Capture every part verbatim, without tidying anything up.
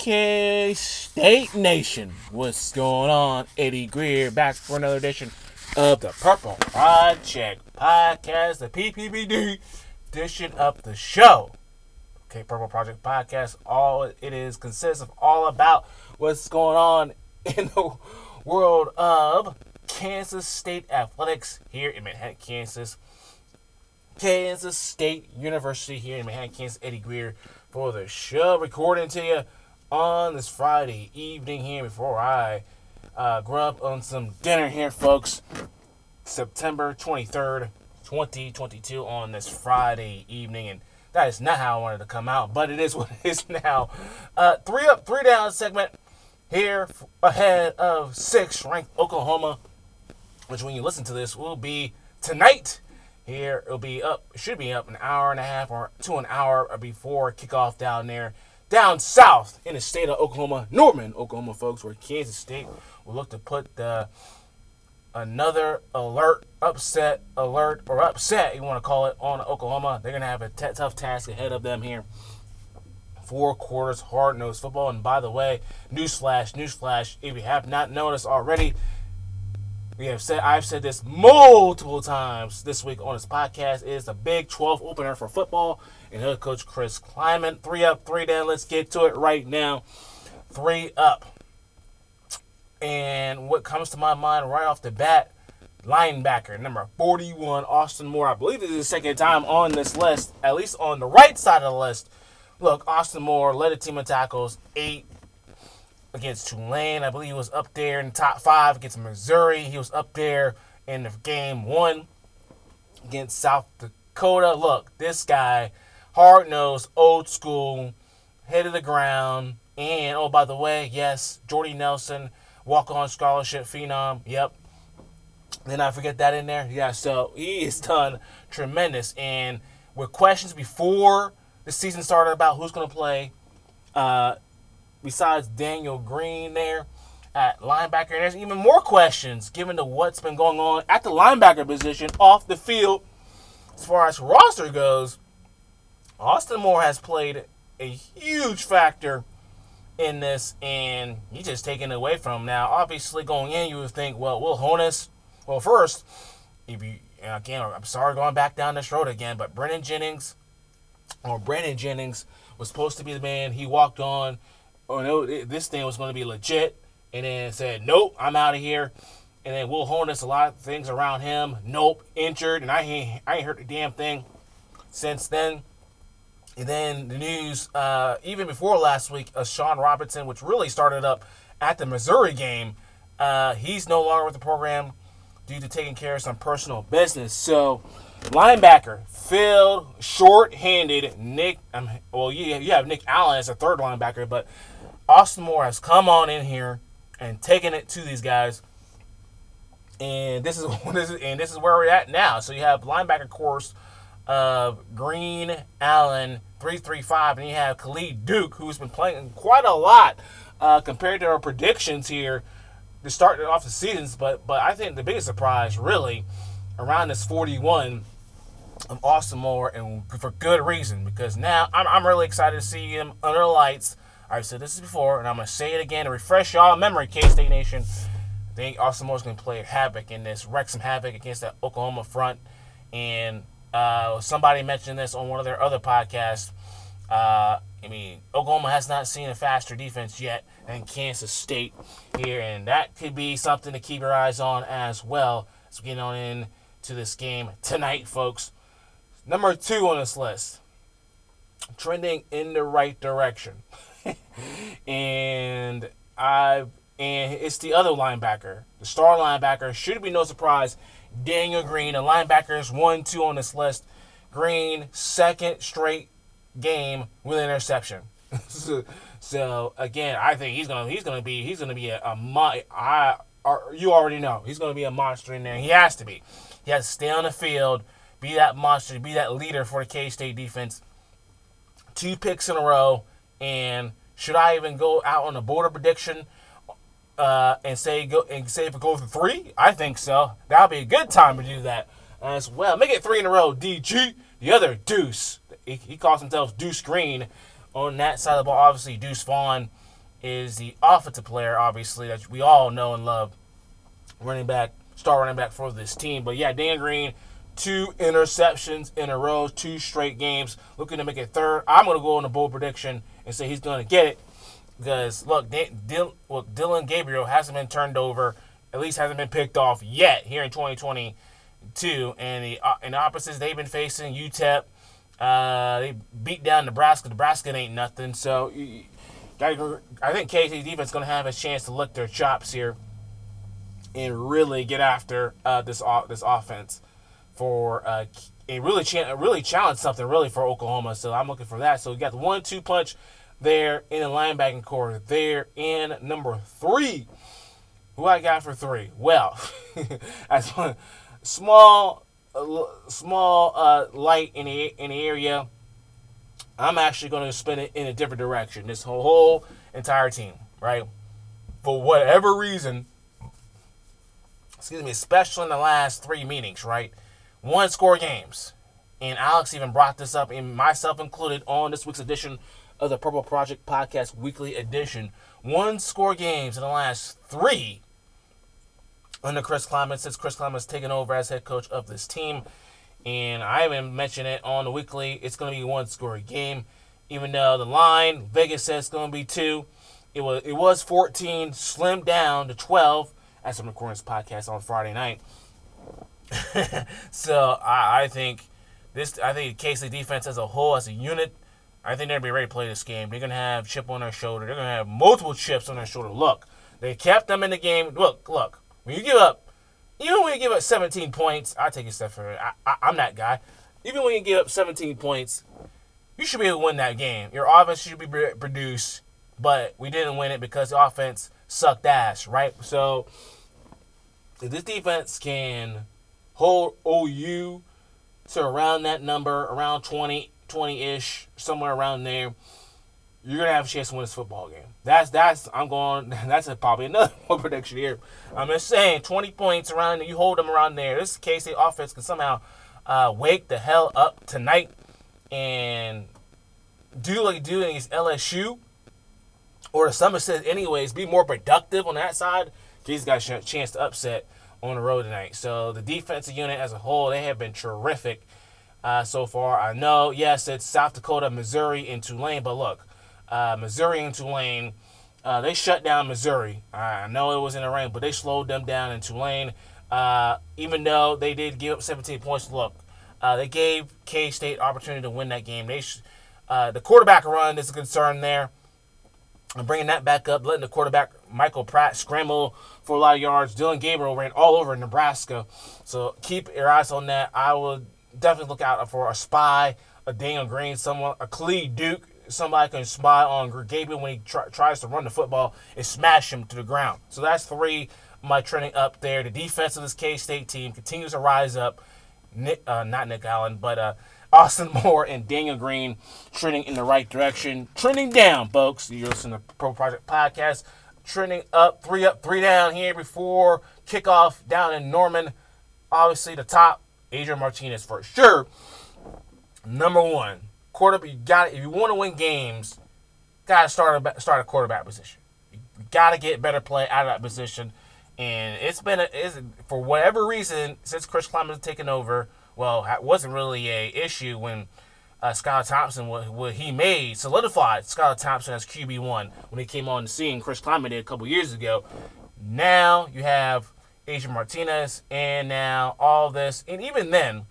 K-State Nation. What's going on? Eddie Greer back for another edition of the Purple Project Podcast, the P P B D edition of the show. Okay, Purple Project Podcast, all it is consists of all about what's going on in the world of Kansas State athletics here in Manhattan, Kansas. Kansas State University here in Manhattan, Kansas. Eddie Greer for the show, recording to you on this Friday evening here before I uh, grub on some dinner here, folks. September twenty-third, twenty twenty-two on this Friday evening, and that is not how I wanted to come out, but it is what it is now. Uh, three up, three down segment here ahead of sixth ranked Oklahoma, which when you listen to this will be tonight. Here it'll be up, should be up an hour and a half or to an hour before kickoff down there, down south in the state of Oklahoma, Norman, Oklahoma, folks, where Kansas State will look to put the another alert, upset alert, or upset, you want to call it, on Oklahoma. They're going to have a t- tough task ahead of them here. Four quarters, hard-nosed football. And by the way, newsflash, newsflash, if you have not noticed already, we have said, I've said this multiple times this week on this podcast, is the Big twelve opener for football. And head coach Chris Klieman, three up, three down. Let's get to it right now. Three up. And what comes to my mind right off the bat, linebacker number forty-one, Austin Moore. I believe this is the second time on this list, at least on the right side of the list. Look, Austin Moore led a team of tackles, eight against Tulane. I believe he was up there in the top five against Missouri. He was up there in the game one against South Dakota. Look, this guy, hard-nosed, old school, head of the ground. And, oh, by the way, yes, Jordy Nelson, walk-on scholarship phenom. Yep. Did not forget that in there? Yeah, so he has done tremendous. And with questions before the season started about who's going to play, uh, besides Daniel Green there at linebacker, and there's even more questions given to what's been going on at the linebacker position off the field. As far as roster goes, Austin Moore has played a huge factor in this, and he's just taken it away from him. Now, obviously, going in, you would think, well, Will Honas, well, first, if you, again, I'm sorry going back down this road again, but Brennan Jennings, or Brandon Jennings, was supposed to be the man. He walked on, oh no, this thing was going to be legit, and then said, nope, I'm out of here. And then Will Honas, a lot of things around him, nope, injured, and I ain't, I ain't heard the damn thing since then. And then the news, uh, even before last week, uh, Sean Robinson, which really started up at the Missouri game, uh, he's no longer with the program due to taking care of some personal business. So, linebacker, filled, short-handed, Nick, um, well, you, you have Nick Allen as a third linebacker, but Austin Moore has come on in here and taken it to these guys. And this is, this is and this is where we're at now. So you have linebacker course of Green, Allen, three three five, and you have Khalid Duke, who's been playing quite a lot uh, compared to our predictions here to start off the seasons. But but I think the biggest surprise, really, around this forty-one of Austin Moore, and for good reason, because now I'm, I'm really excited to see him under the lights. I've said this before, and I'm going to say it again to refresh y'all memory, K-State Nation. I think Austin Moore's going to play havoc in this, wreak some havoc against that Oklahoma front. And uh, somebody mentioned this on one of their other podcasts. Uh, I mean, Oklahoma has not seen a faster defense yet than Kansas State here, and that could be something to keep your eyes on as well as we get on into this game tonight, folks. Number two on this list, trending in the right direction. and I and it's the other linebacker, the star linebacker. Should be no surprise, Daniel Green. The linebackers one, two on this list. Green, second straight game with an interception. so, so again, I think he's gonna he's gonna be he's gonna be a, a mon- I or, you already know he's gonna be a monster in there. He has to be. He has to stay on the field, be that monster, be that leader for the K-State defense. Two picks in a row. And should I even go out on a border prediction uh, and say go and say if it goes for three? I think so. That'll be a good time to do that as well. Make it three in a row. D G, the other Deuce. He, he calls himself Deuce Green on that side of the ball. Obviously, Deuce Vaughn is the offensive player, obviously, that we all know and love, running back, star running back for this team. But yeah, Dan Green, two interceptions in a row, two straight games, looking to make it third. I'm going to go on a bold prediction and say he's going to get it because, look, Dil- well, Dillon Gabriel hasn't been turned over, at least hasn't been picked off yet here in twenty twenty-two. And the, uh, and the opposites they've been facing, U T E P, uh, they beat down Nebraska. Nebraska ain't nothing. So I think K State's defense is going to have a chance to lick their chops here and really get after uh, this this offense for uh, a really cha- really challenge something really for Oklahoma. So I'm looking for that. So you got the one two punch there in the linebacking core there in number three. Who I got for three? Well, as one small uh, small uh, light in the in the area, I'm actually going to spin it in a different direction. This whole, whole entire team, right? For whatever reason, excuse me, especially in the last three meetings, right? One score games. And Alex even brought this up, and myself included, on this week's edition of the Purple Project Podcast Weekly Edition. One score games in the last three under Chris Klieman, since Chris Klieman's taken over as head coach of this team. And I even mentioned it on the weekly. It's going to be one score game, even though the line, Vegas says it's going to be two. It was it was fourteen, slimmed down to twelve as I'm recording this podcast on Friday night. So I, I think this. I think the K-State defense as a whole, as a unit, I think they're gonna be ready to play this game. They're gonna have chip on their shoulder. They're gonna have multiple chips on their shoulder. Look, they kept them in the game. Look, look. When you give up, even when you give up seventeen points, I take a step further. I, I, I'm that guy. Even when you give up seventeen points, you should be able to win that game. Your offense should be produced, but we didn't win it because the offense sucked ass, right? So if this defense can hold O U to around that number, around twenty, twenty-ish, somewhere around there, you're gonna have a chance to win this football game. That's that's I'm going. That's a, probably another prediction here. I'm just saying, twenty points around. You hold them around there. This K-State offense can somehow uh, wake the hell up tonight and do like do against L S U or the Somerset. Anyways, be more productive on that side. K-State's got a chance to upset on the road tonight. So the defensive unit as a whole, they have been terrific uh, so far. I know, yes, it's South Dakota, Missouri, and Tulane, but look. Uh, Missouri and Tulane, uh, they shut down Missouri. I know it was in the rain, but they slowed them down in Tulane. Uh, even though they did give up seventeen points, look, uh, they gave K-State opportunity to win that game. They, sh- uh, the quarterback run is a concern there. I'm bringing that back up, letting the quarterback, Michael Pratt, scramble for a lot of yards. Dillon Gabriel ran all over Nebraska. So keep your eyes on that. I will definitely look out for a spy, a Daniel Green, someone, a Khalid Duke. Somebody can spy on Gabriel when he try, tries to run the football and smash him to the ground. So that's three of my trending up there. The defense of this K-State team continues to rise up. Nick, uh, not Nick Allen, but uh, Austin Moore and Daniel Green trending in the right direction. Trending down, folks. You're listening to Pro Project Podcast. Trending up, three up, three down here before kickoff down in Norman. Obviously, the top, Adrian Martinez for sure. Number one. Quarterback, you got if you want to win games, got to start a start a quarterback position. You got to get better play out of that position, and it's been a, it's, for whatever reason since Chris Klieman has taken over. Well, it wasn't really a issue when uh, Skylar Thompson what, what he made solidified Skylar Thompson as Q B one when he came on the scene. Chris Klieman did a couple years ago. Now you have Adrian Martinez, and now all this, and even then.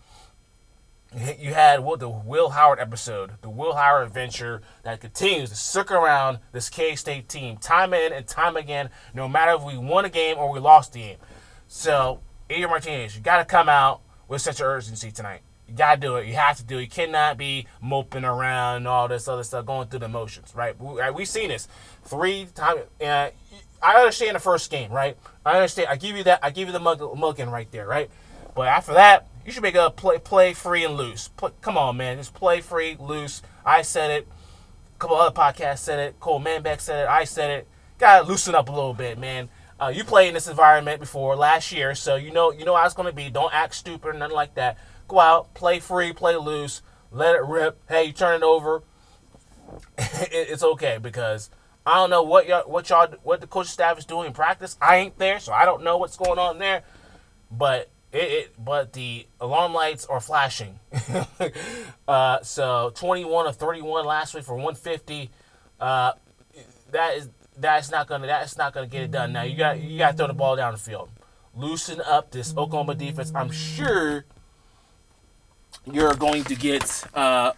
You had the Will Howard episode, the Will Howard adventure that continues to circle around this K-State team time in and time again, no matter if we won a game or we lost the game. So, Adrian Martinez, you got to come out with such urgency tonight. You got to do it. You have to do it. You cannot be moping around and all this other stuff, going through the motions, right? We, we've seen this three times. Uh, I understand the first game, right? I understand. I give you that. I give you the mug, mugging right there, right? But after that, you should make a play, play free and loose. Play, come on, man. Just play free, loose. I said it. A couple other podcasts said it. Cole Manbeck said it. I said it. Gotta loosen up a little bit, man. Uh, you played in this environment before last year, so you know you know how it's going to be. Don't act stupid or nothing like that. Go out, play free, play loose, let it rip. Hey, you turn it over. it, it's okay because I don't know what y'all, what y'all, what the coaching staff is doing in practice. I ain't there, so I don't know what's going on there. But it, it but the alarm lights are flashing. uh, so twenty-one of thirty-one last week for one fifty. Uh, that is that's not gonna that's not gonna get it done. Now you got you got to throw the ball down the field, loosen up this Oklahoma defense. I'm sure you're going to get uh,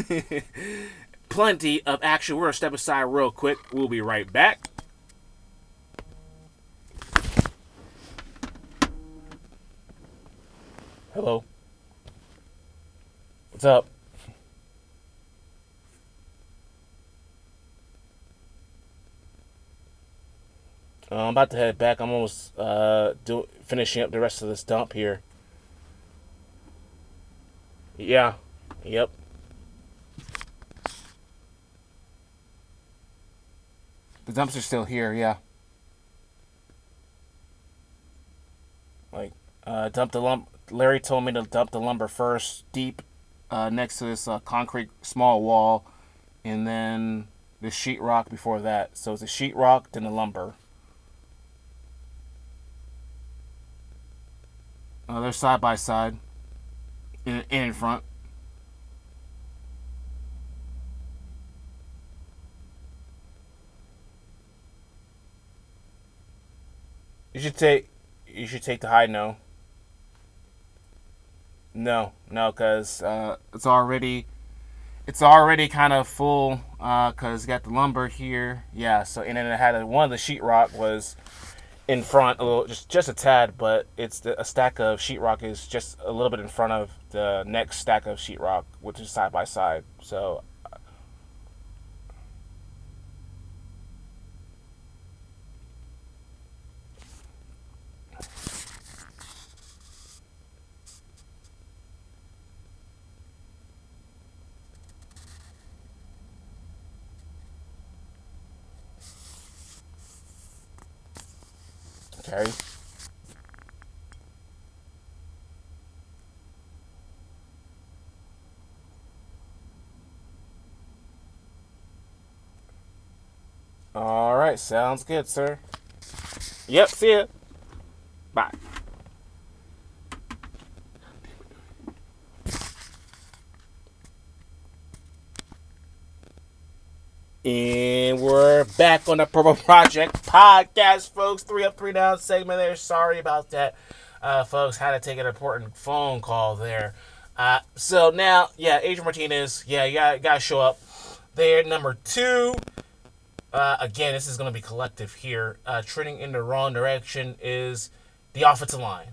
plenty of action. We're gonna step aside real quick. We'll be right back. Hello. What's up? Uh, I'm about to head back. I'm almost uh, do, finishing up the rest of this dump here. Yeah. Yep. The dumps are still here, yeah. Like, uh, dump the lump. Larry told me to dump the lumber first, deep uh, next to this uh, concrete small wall, and then the sheetrock before that. So it's the sheetrock, then the lumber. Uh, they're side by side, in, in front. You should take. You should take the high no. No, no, because uh, it's already it's already kind of full because you got the lumber here. Yeah, so and then it had a, one of the sheetrock was in front a little, just just a tad, but it's the, a stack of sheetrock is just a little bit in front of the next stack of sheetrock, which is side by side. So okay. All right, sounds good, sir. Yep, see ya. Bye. And we're back on the Purple Project podcast, folks. Three up, three down segment there. Sorry about that, uh, folks. Had to take an important phone call there. Uh, so now, yeah, Adrian Martinez, yeah, you got got to show up there. Number two, uh, again, this is going to be collective here. Uh, trending in the wrong direction is the offensive line.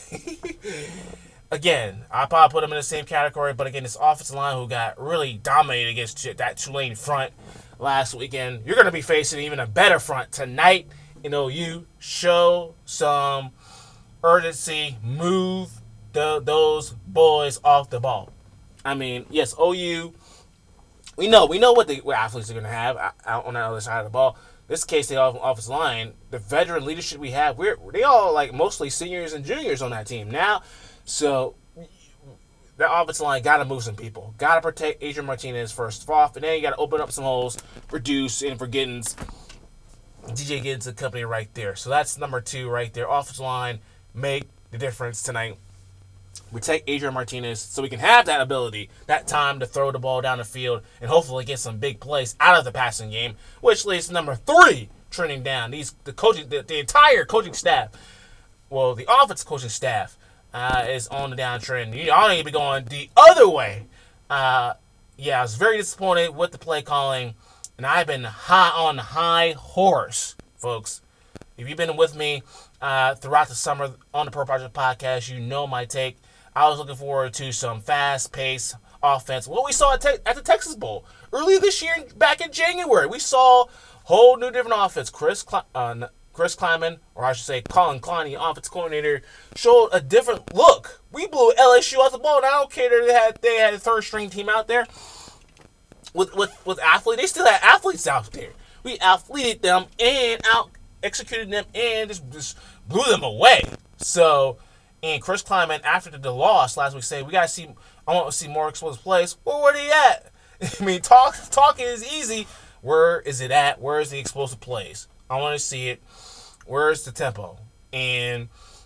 Again, I probably put them in the same category, but again, this offensive line who got really dominated against that Tulane front last weekend, you're going to be facing even a better front tonight. You know, you show some urgency, move the, those boys off the ball. I mean, yes, O U, we know we know what the what athletes are going to have out on the other side of the ball. This case, the offensive line, the veteran leadership we have, we're they all like mostly seniors and juniors on that team now. So that offensive line got to move some people. Got to protect Adrian Martinez first off, and then you got to open up some holes for Deuce and for Giddens, D J Giddens and company right there. So that's number two right there. Offensive line make the difference tonight. Protect Adrian Martinez so we can have that ability, that time to throw the ball down the field and hopefully get some big plays out of the passing game, which leads to number three trending down. These the coaching, the, the entire coaching staff, well, the offensive coaching staff uh, is on the downtrend. You all need to be going the other way. Uh, yeah, I was very disappointed with the play calling, and I've been high on the high horse, folks. If you've been with me uh, throughout the summer on the Pro Project Podcast, you know my take. I was looking forward to some fast-paced offense. What we saw at, te- at the Texas Bowl earlier this year, back in January, we saw a whole new different offense. Chris Cl- uh, Chris Klieman, or I should say Colin Clowney, offense coordinator, showed a different look. We blew L S U out the ball, and I don't care that they had they had a third-string team out there with with with athletes. They still had athletes out there. We athleted them and out executed them and just, just blew them away. So. And Chris Klieman, after the loss last week, said, we got to see, I want to see more explosive plays. Well, where are they at? I mean, talk, talking is easy. Where is it at? Where is the explosive plays? I want to see it. Where's the tempo? And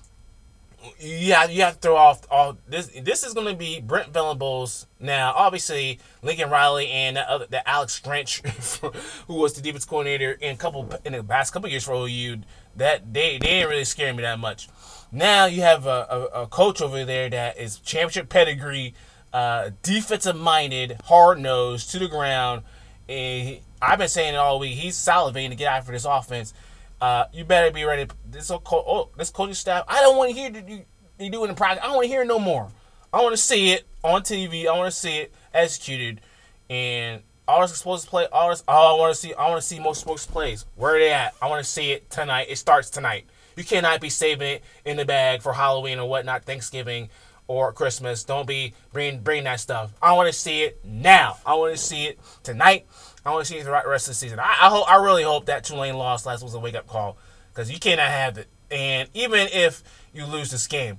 yeah, you have to throw off all this. This is going to be Brent Venables. Now, obviously, Lincoln Riley and that, other, that Alex Grinch, who was the defense coordinator in a couple in the past couple years for O U, that they they didn't really scare me that much. Now you have a, a, a coach over there that is championship pedigree, uh, defensive minded, hard nosed, to the ground. And he, I've been saying it all week. He's salivating to get after this offense. Uh, you better be ready. This co- oh, this coaching staff, I don't want to hear you, you doing in practice. I don't want to hear it no more. I want to see it on T V. I want to see it executed. And all this explosive play, all this, all I want to see, I want to see most explosive plays. Where are they at? I want to see it tonight. It starts tonight. You cannot be saving it in the bag for Halloween or whatnot, Thanksgiving or Christmas. Don't be bringing bring that stuff. I want to see it now. I want to see it tonight. I want to see it the rest of the season. I, I hope. I really hope that Tulane loss last was a wake up call, because you cannot have it. And even if you lose this game,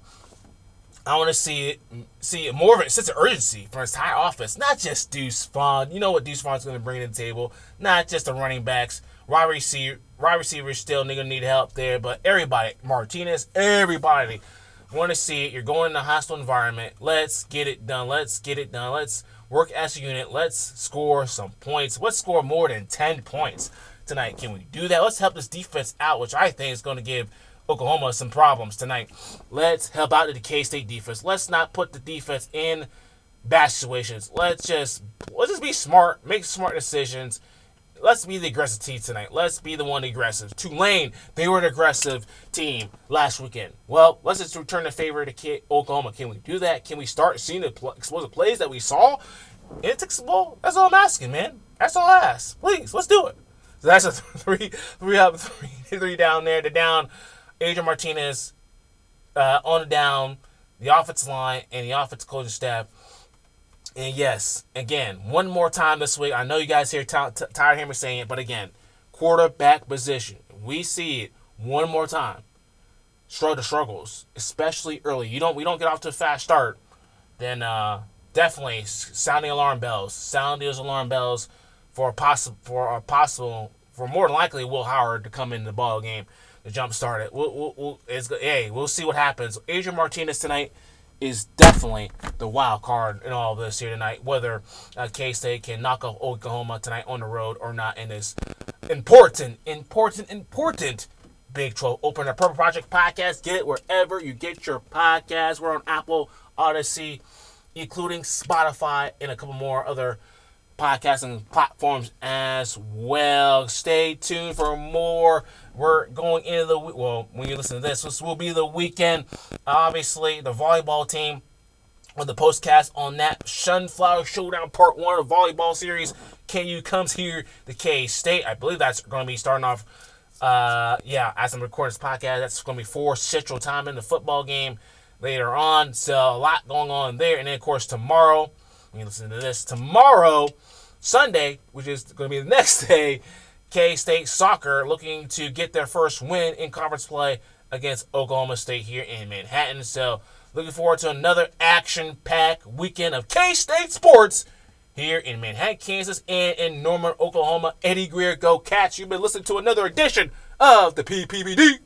I want to see it, see it more of a sense of urgency from his entire offense, not just Deuce Vaughn. You know what Deuce Vaughn's going to bring to the table. Not just the running backs, wide receiver, wide receivers still going to need help there, but everybody, Martinez, everybody. Want to see it. You're going in a hostile environment. Let's get it done. Let's get it done. Let's work as a unit. Let's score some points. Let's score more than ten points tonight. Can we do that? Let's help this defense out, which I think is going to give Oklahoma some problems tonight. Let's help out the K-State defense. Let's not put the defense in bad situations. Let's just let's just be smart, make smart decisions. Let's be the aggressive team tonight. Let's be the one aggressive. Tulane, they were the aggressive team last weekend. Well, let's just return the favor to Oklahoma. Can we do that? Can we start seeing the explosive plays that we saw in the Texas Bowl? That's all I'm asking, man. That's all I ask. Please, let's do it. So that's a three, three up, three, three down there. The down, Adrian Martinez uh, on the down, the offensive line, and the offensive coaching staff. And yes, again, one more time this week. I know you guys here t- t- tired of hearing me saying it, but again, quarterback position. We see it one more time. Struggle struggles, especially early. You don't we don't get off to a fast start, then uh, definitely sounding alarm bells. Sound those alarm bells for a possible for a possible for more than likely Will Howard to come into the ball game to jump start it. We'll, we'll, we'll, it's, hey, we'll see what happens. Adrian Martinez tonight is definitely the wild card in all of this here tonight, whether uh, K-State can knock off Oklahoma tonight on the road or not in this important, important, important Big twelve Open the Purple Project podcast. Get it wherever you get your podcasts. We're on Apple, Odyssey, including Spotify, and a couple more other podcasting platforms as well. Stay tuned for more. We're going into the, well, when you listen to this, this will be the weekend. Obviously, the volleyball team with the postcast on that Sunflower Showdown Part one of the volleyball series. K U comes here to K-State. I believe that's going to be starting off, uh, yeah, as I'm recording this podcast, that's going to be four Central Time in the football game later on. So a lot going on there. And then, of course, tomorrow, when you listen to this, tomorrow, Sunday, which is going to be the next day, K-State soccer looking to get their first win in conference play against Oklahoma State here in Manhattan. So looking forward to another action-packed weekend of K-State sports here in Manhattan, Kansas, and in Norman, Oklahoma. Eddie Greer, go Cats. You've been listening to another edition of the P P B D